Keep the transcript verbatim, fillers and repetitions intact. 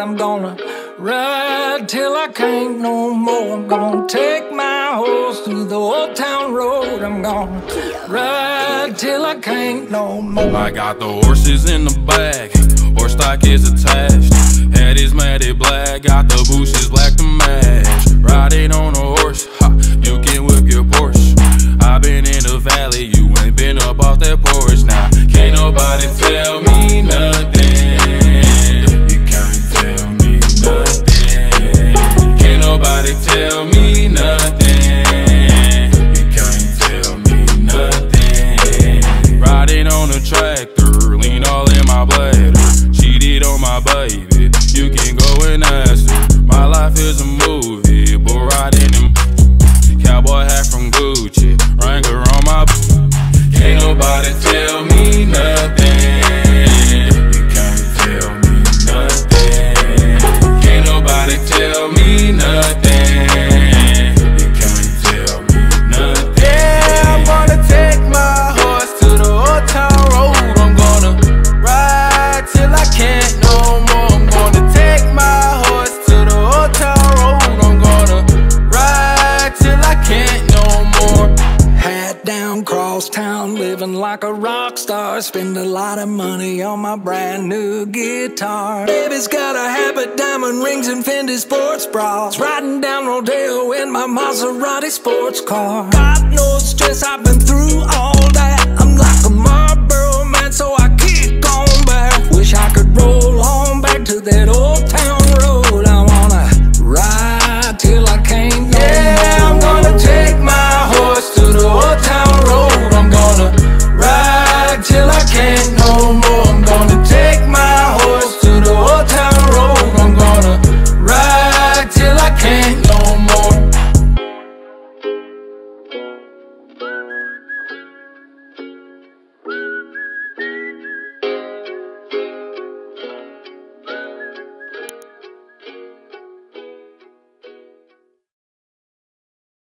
I'm gonna ride till I can't no more. I'm gonna take my horse through the old town road. I'm gonna ride till I can't no more. I got the horses in the back, horse stock is attached. Head is matted black, got the bushes black to match. Riding on a horse, ha, you can whip your Porsche. I been in the valley, you ain't been up off that porch. Now, can't nobody tell me nothing. You can't tell me nothing. Can't nobody tell me nothing. You can't tell me nothing. Riding on a tractor, lean all in my bladder. Cheated on my baby, you can go and ask her. My life is a movie, but riding them. Cowboy hat from Gucci, Wrangler on my. Can't nobody tell me nothing. You can't tell me nothing. Can't nobody tell me nothing. You can't tell me nothing. Yeah, I'm gonna take my horse to the old town road. I'm gonna ride till I can't no more. I'm gonna take my horse to the old town road. I'm gonna ride till I can't no more. Hat down, cross town, living like a rock star. Spend a lot of money on my brand new guitar. Baby's got a habit, diamond rings and Fendi sports bras. Riding down Rodeo in my Maserati sports car. Got no stress, I've been through all that.